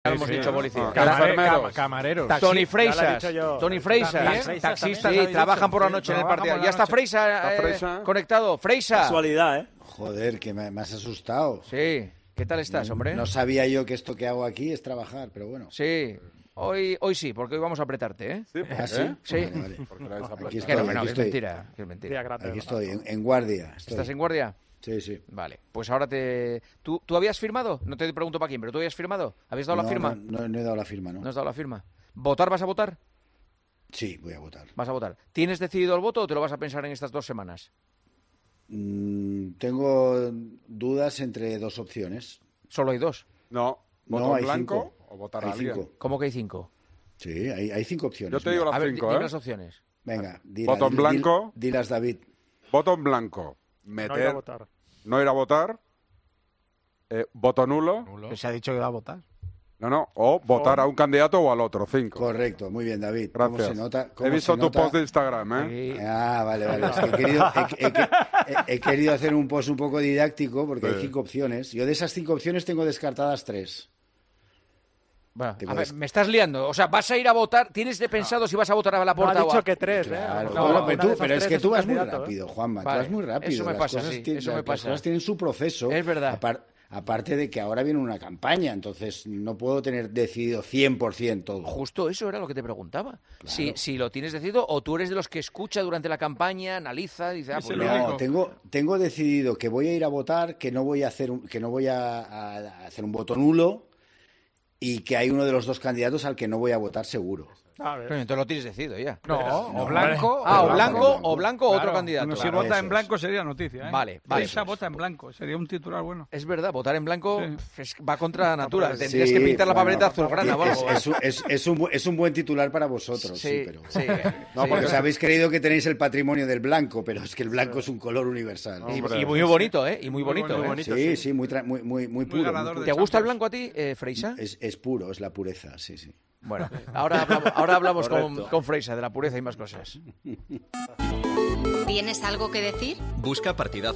Ya lo hemos dicho, policía. Camareros. Tony Sí, Freisas. ya lo he dicho yo. Tony Freisas. Taxistas. Sí, trabajan por la noche en el partido. Ya está Freisa conectado. Freisa. Casualidad, ¿eh? Joder, que me has asustado. Sí. ¿Qué tal estás, hombre? No sabía yo que esto que hago aquí es trabajar, pero bueno. Sí. Hoy sí, porque hoy vamos a apretarte, ¿eh? Sí, ¿Ah, sí? Sí. Vale. Aquí Que no, estoy, que aquí es estoy. mentira. Que es mentira. Aquí estoy, en guardia. ¿Estás en guardia? Sí, sí. Vale, pues ahora ¿Tú habías firmado? No te pregunto para quién, pero ¿tú habías firmado? ¿Habías dado la firma? No he dado la firma, ¿no? ¿No has dado la firma? ¿Votar vas a votar? Sí, voy a votar. Vas a votar. ¿Tienes decidido el voto o te lo vas a pensar en estas 2 semanas? Tengo dudas entre 2 opciones. ¿Solo hay 2? No, ¿voto hay en blanco 5. o votar a Hay alguien? 5. ¿Cómo que hay 5? Sí, hay 5 opciones. Yo te digo A las ver, 5, dime ¿eh? las opciones. Venga, Voto en blanco. Dilas, David. Voto en blanco. No ir a votar. No ir a votar. Voto nulo. Se ha dicho que va a votar. No. O votar a un candidato o al otro. 5. Correcto, muy bien, David. Gracias. ¿Cómo se nota? He visto tu post de Instagram, ¿eh? Ah, vale. Es que he querido hacer un post un poco didáctico porque hay 5 opciones. Yo de esas 5 opciones tengo descartadas 3. Bueno, a ver, me estás liando. O sea, ¿vas a ir a votar? ¿Tienes pensado si vas a votar a la No ha puerta dicho que 3, Claro. No, Bueno, una de esas pero es 3 que tú un vas muy candidato, rápido, Juanma. Vale. Tú vas muy rápido. Eso me Las pasa, cosas sí, tienen- eso me las pasa. cosas tienen su proceso. Es verdad. Aparte de que ahora viene una campaña, entonces no puedo tener decidido 100% todo. Justo eso era lo que te preguntaba. Claro. Si lo tienes decidido o tú eres de los que escucha durante la campaña, analiza, dice, pues No, tengo decidido que voy a ir a votar, que no voy a hacer a hacer un voto nulo y que hay uno de los 2 candidatos al que no voy a votar seguro. Pero entonces lo tienes decidido ya. O blanco. O blanco otro candidato. Bueno, si vota en blanco sería noticia, ¿eh? Vale. Esa vota en blanco, sería un titular bueno. Es verdad, votar en blanco va contra la natura. Sí, Tendrías que pintar la bueno, papeleta azulgrana o algo. Es un buen titular para vosotros, Sí, pero... sí. No, porque os habéis creído que tenéis el patrimonio del blanco, pero es que el blanco es un color universal. Y muy bonito, ¿eh? Y muy bonito, ¿eh? Sí, muy puro. ganador de ¿Te gusta el blanco a ti, Freisa? Es puro, es la pureza, sí. Bueno, ahora hablamos con Freisa de la pureza y más cosas. ¿Tienes algo que decir? Busca partidazo